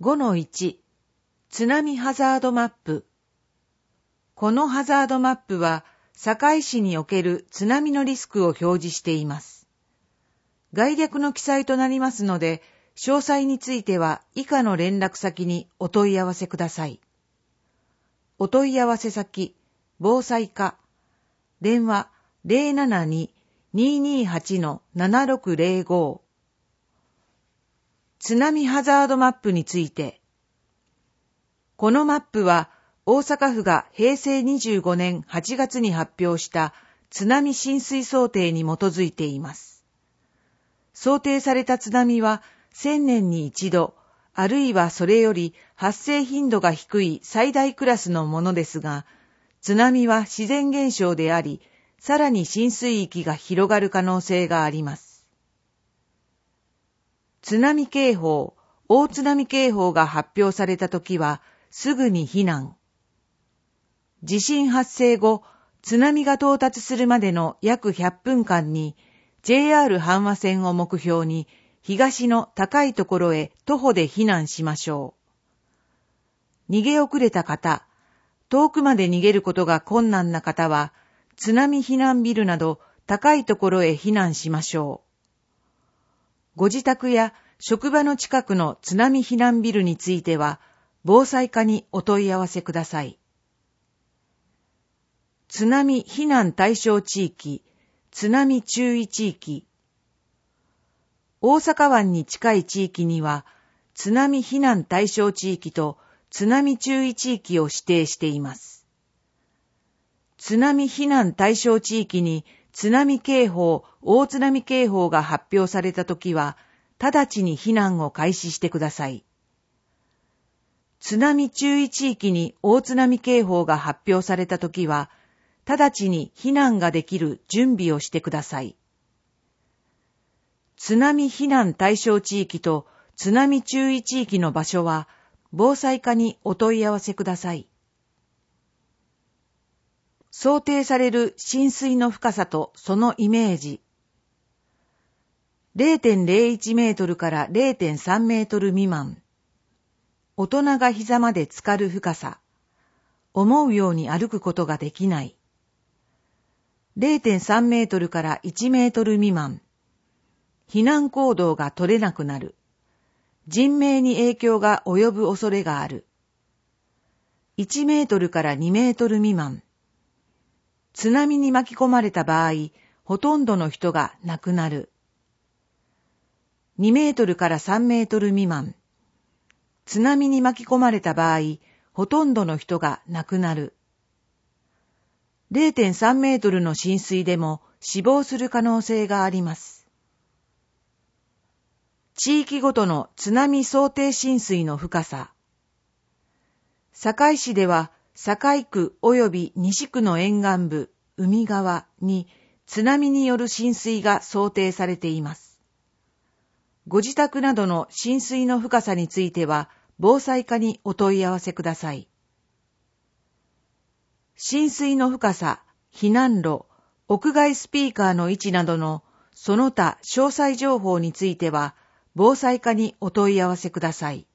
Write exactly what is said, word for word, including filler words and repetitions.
ごのいち 津波ハザードマップ。このハザードマップは堺市における津波のリスクを表示しています。概略の記載となりますので、詳細については以下の連絡先にお問い合わせください。お問い合わせ先、防災課、電話 ゼロななに にーにーはち のななろくゼロご。津波ハザードマップについて。このマップは大阪府がへいせいにじゅうごねんはちがつに発表した津波浸水想定に基づいています。想定された津波はせんねんに一度、あるいはそれより発生頻度が低い最大クラスのものですが、津波は自然現象であり、さらに浸水域が広がる可能性があります。津波警報、大津波警報が発表されたときは、すぐに避難。地震発生後、津波が到達するまでの約ひゃっぷんかんに、ジェイアール 阪和線を目標に、東の高いところへ徒歩で避難しましょう。逃げ遅れた方、遠くまで逃げることが困難な方は、津波避難ビルなど高いところへ避難しましょう。ご自宅や職場の近くの津波避難ビルについては、防災課にお問い合わせください。津波避難対象地域、津波注意地域。大阪湾に近い地域には、津波避難対象地域と津波注意地域を指定しています。津波避難対象地域に津波警報、大津波警報が発表されたときは、直ちに避難を開始してください。津波注意地域に大津波警報が発表されたときは、直ちに避難ができる準備をしてください。津波避難対象地域と津波注意地域の場所は、防災課にお問い合わせください。想定される浸水の深さとそのイメージ。れいてんれいいちメートルから れいてんさんメートル未満。大人が膝まで浸かる深さ。思うように歩くことができない。れいてんさんメートルからいちメートル未満。避難行動が取れなくなる。人命に影響が及ぶ恐れがある。いちメートルからにメートル未満。津波に巻き込まれた場合、ほとんどの人が亡くなる。にメートルからさんメートル未満。津波に巻き込まれた場合、ほとんどの人が亡くなる。れいてんさんメートルの浸水でも死亡する可能性があります。地域ごとの津波想定浸水の深さ。堺市では、堺区及び西区の沿岸部、海側に津波による浸水が想定されています。ご自宅などの浸水の深さについては、防災課にお問い合わせください。浸水の深さ、避難路、屋外スピーカーの位置などのその他詳細情報については、防災課にお問い合わせください。